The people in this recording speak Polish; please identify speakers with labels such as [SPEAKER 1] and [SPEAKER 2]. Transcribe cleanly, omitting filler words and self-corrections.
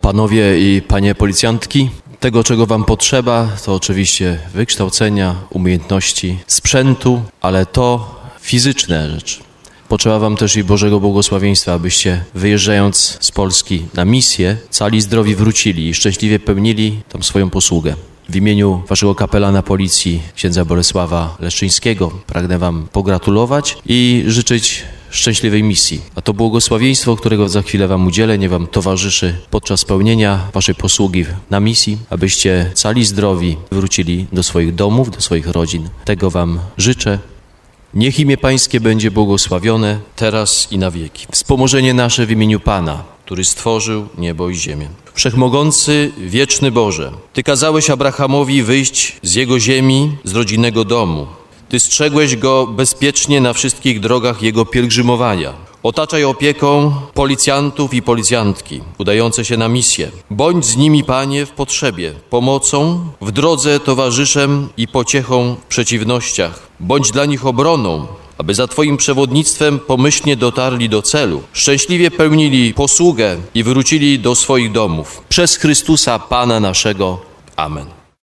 [SPEAKER 1] Panowie i panie policjantki, tego, czego wam potrzeba, to oczywiście wykształcenia, umiejętności, sprzętu, ale to fizyczne rzeczy. Potrzeba wam też i Bożego błogosławieństwa, abyście wyjeżdżając z Polski na misję, cali zdrowi wrócili i szczęśliwie pełnili tam swoją posługę. W imieniu waszego kapelana policji, księdza Bolesława Leszczyńskiego, pragnę wam pogratulować i życzyć szczęśliwej misji. A to błogosławieństwo, którego za chwilę wam udzielę, niech wam towarzyszy podczas pełnienia waszej posługi na misji, abyście cali zdrowi wrócili do swoich domów, do swoich rodzin. Tego wam życzę. Niech imię Pańskie będzie błogosławione teraz i na wieki. Wspomożenie nasze w imieniu Pana, który stworzył niebo i ziemię. Wszechmogący, wieczny Boże, Ty kazałeś Abrahamowi wyjść z jego ziemi, z rodzinnego domu. Ty strzegłeś go bezpiecznie na wszystkich drogach jego pielgrzymowania. Otaczaj opieką policjantów i policjantki udające się na misję. Bądź z nimi, Panie, w potrzebie, pomocą, w drodze towarzyszem i pociechą w przeciwnościach. Bądź dla nich obroną, aby za Twoim przewodnictwem pomyślnie dotarli do celu, szczęśliwie pełnili posługę i wrócili do swoich domów. Przez Chrystusa Pana naszego. Amen.